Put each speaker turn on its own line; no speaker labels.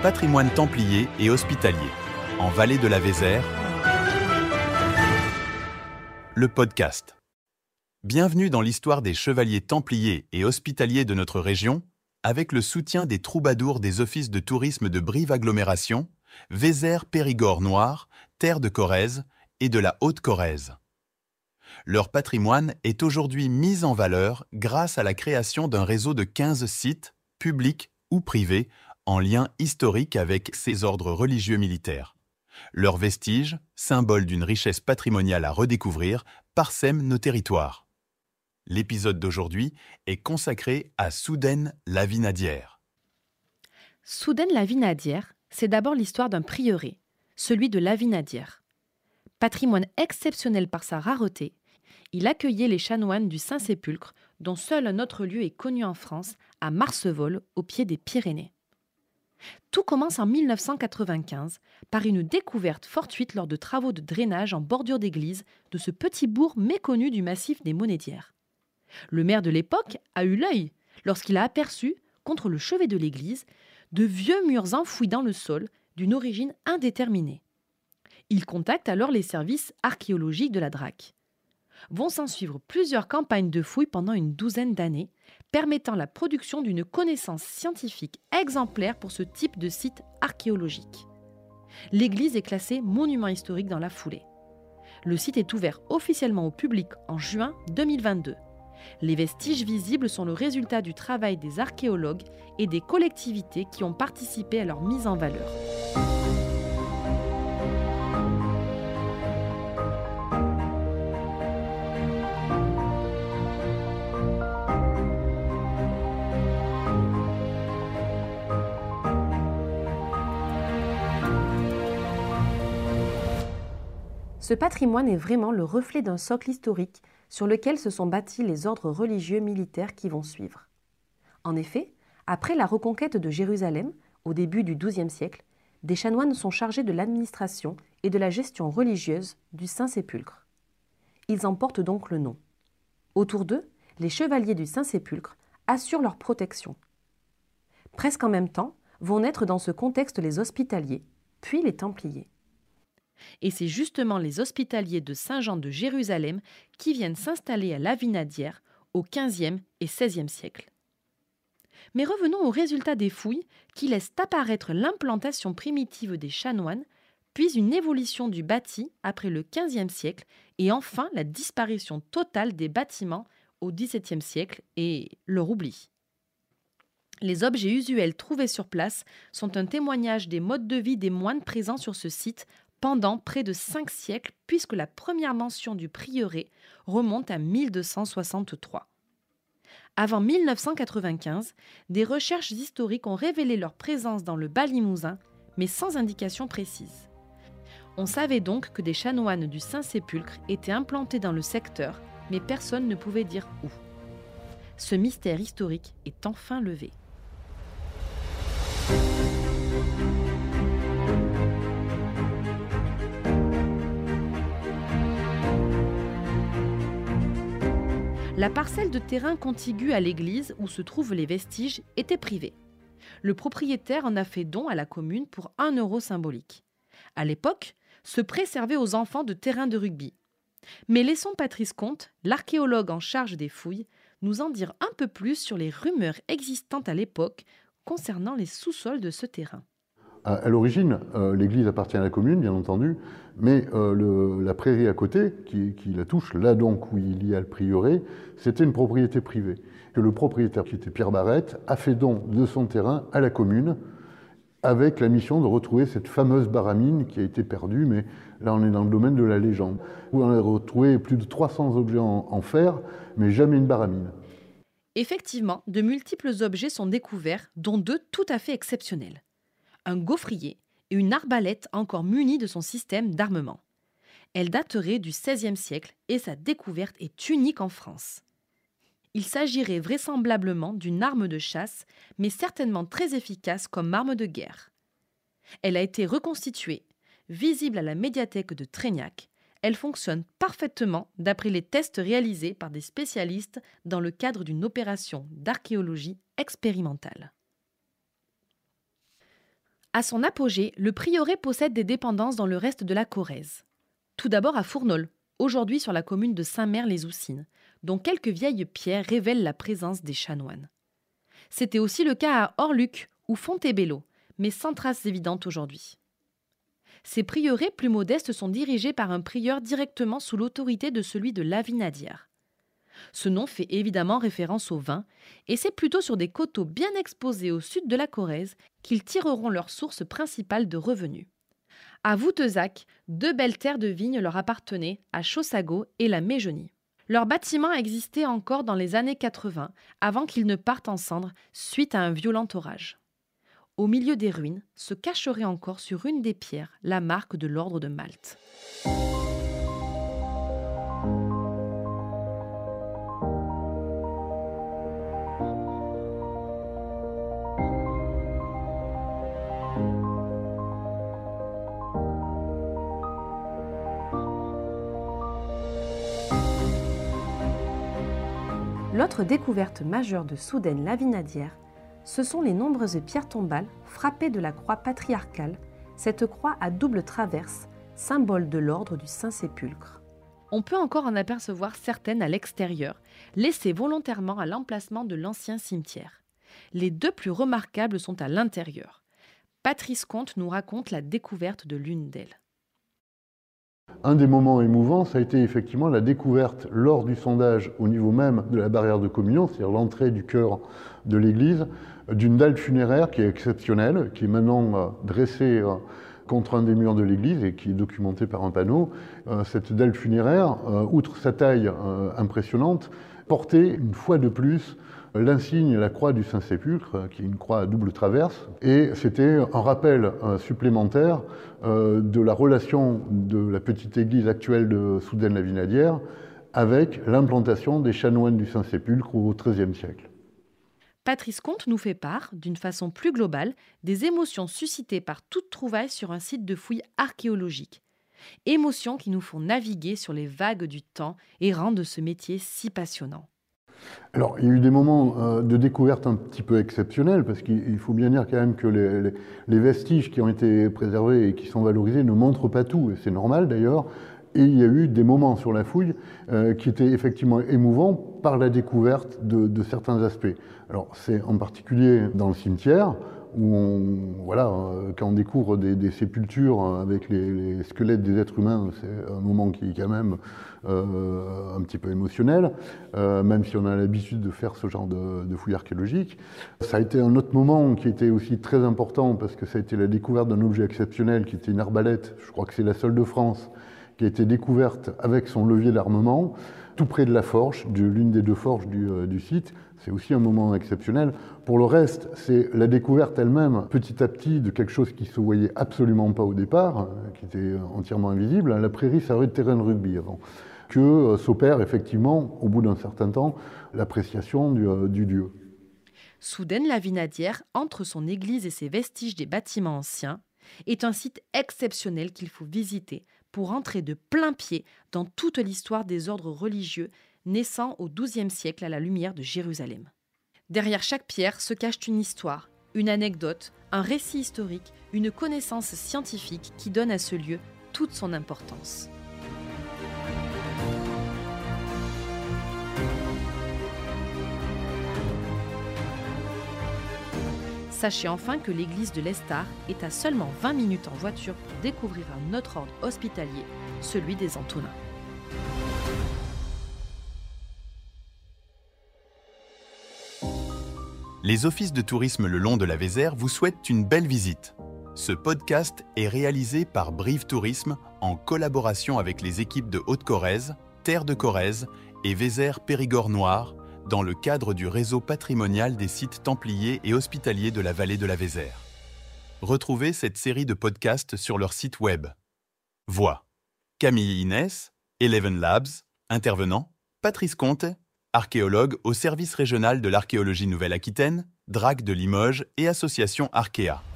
patrimoine templier et hospitalier, en Vallée de la Vézère, le podcast. Bienvenue dans l'histoire des chevaliers templiers et hospitaliers de notre région, avec le soutien des troubadours des offices de tourisme de Brive-Agglomération, Vézère-Périgord-Noire, Terre de Corrèze et de la Haute-Corrèze. Leur patrimoine est aujourd'hui mis en valeur grâce à la création d'un réseau de 15 sites, publics ou privés, en lien historique avec ces ordres religieux militaires. Leurs vestiges, symboles d'une richesse patrimoniale à redécouvrir, parsèment nos territoires. L'épisode d'aujourd'hui est consacré à Soudaine-la-Vinadière.
Soudaine-la-Vinadière, c'est d'abord l'histoire d'un prieuré, celui de la Vinadière. Patrimoine exceptionnel par sa rareté, il accueillait les chanoines du Saint-Sépulcre, dont seul un autre lieu est connu en France, à Marsevoles, au pied des Pyrénées. Tout commence en 1995 par une découverte fortuite lors de travaux de drainage en bordure d'église de ce petit bourg méconnu du massif des Monédières. Le maire de l'époque a eu l'œil lorsqu'il a aperçu, contre le chevet de l'église, de vieux murs enfouis dans le sol d'une origine indéterminée. Il contacte alors les services archéologiques de la DRAC. Vont s'en suivre plusieurs campagnes de fouilles pendant une douzaine d'années, permettant la production d'une connaissance scientifique exemplaire pour ce type de site archéologique. L'église est classée monument historique dans la foulée. Le site est ouvert officiellement au public en juin 2022. Les vestiges visibles sont le résultat du travail des archéologues et des collectivités qui ont participé à leur mise en valeur. Ce patrimoine est vraiment le reflet d'un socle historique sur lequel se sont bâtis les ordres religieux militaires qui vont suivre. En effet, après la reconquête de Jérusalem, au début du XIIe siècle, des chanoines sont chargés de l'administration et de la gestion religieuse du Saint-Sépulcre. Ils en portent donc le nom. Autour d'eux, les chevaliers du Saint-Sépulcre assurent leur protection. Presque en même temps, vont naître dans ce contexte les hospitaliers, puis les templiers. Et c'est justement les hospitaliers de Saint-Jean de Jérusalem qui viennent s'installer à la Vinadière au XVe et XVIe siècle. Mais revenons aux résultats des fouilles qui laissent apparaître l'implantation primitive des chanoines, puis une évolution du bâti après le XVe siècle et enfin la disparition totale des bâtiments au XVIIe siècle et leur oubli. Les objets usuels trouvés sur place sont un témoignage des modes de vie des moines présents sur ce site pendant près de 5 siècles, puisque la première mention du prieuré remonte à 1263. Avant 1995, des recherches historiques ont révélé leur présence dans le Bas-Limousin, mais sans indication précise. On savait donc que des chanoines du Saint-Sépulcre étaient implantés dans le secteur, mais personne ne pouvait dire où. Ce mystère historique est enfin levé. La parcelle de terrain contiguë à l'église où se trouvent les vestiges était privée. Le propriétaire en a fait don à la commune pour 1 euro symbolique. À l'époque, ce prêt servait aux enfants de terrain de rugby. Mais laissons Patrice Comte, l'archéologue en charge des fouilles, nous en dire un peu plus sur les rumeurs existantes à l'époque concernant les sous-sols de ce terrain.
À l'origine, l'église appartient à la commune, bien entendu, mais la prairie à côté, qui la touche, là donc où il y a le prieuré, c'était une propriété privée. Que le propriétaire, qui était Pierre Barrette, a fait don de son terrain à la commune, avec la mission de retrouver cette fameuse baramine qui a été perdue, mais là on est dans le domaine de la légende, où on a retrouvé plus de 300 objets en fer, mais jamais une baramine.
Effectivement, de multiples objets sont découverts, dont 2 tout à fait exceptionnels. Un gaufrier et une arbalète encore munie de son système d'armement. Elle daterait du XVIe siècle et sa découverte est unique en France. Il s'agirait vraisemblablement d'une arme de chasse, mais certainement très efficace comme arme de guerre. Elle a été reconstituée, visible à la médiathèque de Trégnac. Elle fonctionne parfaitement d'après les tests réalisés par des spécialistes dans le cadre d'une opération d'archéologie expérimentale. À son apogée, le prieuré possède des dépendances dans le reste de la Corrèze. Tout d'abord à Fournol, aujourd'hui sur la commune de Saint-Mère-les-Oussines, dont quelques vieilles pierres révèlent la présence des chanoines. C'était aussi le cas à Orluc ou Fontebello, mais sans traces évidentes aujourd'hui. Ces prieurés plus modestes sont dirigés par un prieur directement sous l'autorité de celui de Lavinadière. Ce nom fait évidemment référence au vin, et c'est plutôt sur des coteaux bien exposés au sud de la Corrèze qu'ils tireront leur source principale de revenus. À Voutezac, 2 belles terres de vignes leur appartenaient, à Chaussago et la Méjonie. Leurs bâtiments existaient encore dans les années 80, avant qu'ils ne partent en cendres suite à un violent orage. Au milieu des ruines, se cacherait encore sur une des pierres la marque de l'ordre de Malte. L'autre découverte majeure de Soudaine-Lavinadière, ce sont les nombreuses pierres tombales frappées de la croix patriarcale, cette croix à double traverse, symbole de l'ordre du Saint-Sépulcre. On peut encore en apercevoir certaines à l'extérieur, laissées volontairement à l'emplacement de l'ancien cimetière. Les 2 plus remarquables sont à l'intérieur. Patrice Comte nous raconte la découverte de l'une d'elles.
Un des moments émouvants, ça a été effectivement la découverte lors du sondage au niveau même de la barrière de communion, c'est-à-dire l'entrée du chœur de l'église, d'une dalle funéraire qui est exceptionnelle, qui est maintenant dressée contre un des murs de l'église et qui est documentée par un panneau. Cette dalle funéraire, outre sa taille impressionnante, portait une fois de plus l'insigne, la croix du Saint-Sépulcre, qui est une croix à double traverse, et c'était un rappel supplémentaire de la relation de la petite église actuelle de Soudaine-Lavinadière avec l'implantation des chanoines du Saint-Sépulcre au XIIIe siècle.
Patrice Comte nous fait part, d'une façon plus globale, des émotions suscitées par toute trouvaille sur un site de fouilles archéologiques. Émotions qui nous font naviguer sur les vagues du temps et rendent ce métier si passionnant.
Alors, il y a eu des moments de découverte un petit peu exceptionnels, parce qu'il faut bien dire quand même que les vestiges qui ont été préservés et qui sont valorisés ne montrent pas tout, et c'est normal d'ailleurs. Et il y a eu des moments sur la fouille qui étaient effectivement émouvants par la découverte de certains aspects. Alors, c'est en particulier dans le cimetière, où quand on découvre des sépultures avec les squelettes des êtres humains, c'est un moment qui est quand même un petit peu émotionnel, même si on a l'habitude de faire ce genre de fouilles archéologiques. Ça a été un autre moment qui était aussi très important, parce que ça a été la découverte d'un objet exceptionnel, qui était une arbalète, je crois que c'est la seule de France, qui a été découverte avec son levier d'armement, tout près de la forge, de l'une des 2 forges du site. C'est aussi un moment exceptionnel. Pour le reste, c'est la découverte elle-même, petit à petit, de quelque chose qui ne se voyait absolument pas au départ, qui était entièrement invisible. La prairie servait de terrain de rugby avant, que s'opère effectivement, au bout d'un certain temps, l'appréciation du lieu.
Soudaine-Lavinadière, entre son église et ses vestiges des bâtiments anciens, est un site exceptionnel qu'il faut visiter pour entrer de plein pied dans toute l'histoire des ordres religieux naissant au XIIe siècle à la lumière de Jérusalem. Derrière chaque pierre se cache une histoire, une anecdote, un récit historique, une connaissance scientifique qui donne à ce lieu toute son importance. Sachez enfin que l'église de l'Estar est à seulement 20 minutes en voiture pour découvrir un autre ordre hospitalier, celui des Antonins.
Les offices de tourisme le long de la Vézère vous souhaitent une belle visite. Ce podcast est réalisé par Brive Tourisme en collaboration avec les équipes de Haute-Corrèze, Terre de Corrèze et Vézère Périgord Noir dans le cadre du réseau patrimonial des sites templiers et hospitaliers de la vallée de la Vézère. Retrouvez cette série de podcasts sur leur site web. Voix: Camille Inès, Eleven Labs, intervenant, Patrice Comte, archéologue au service régional de l'archéologie Nouvelle-Aquitaine, DRAC de Limoges et association Arkea.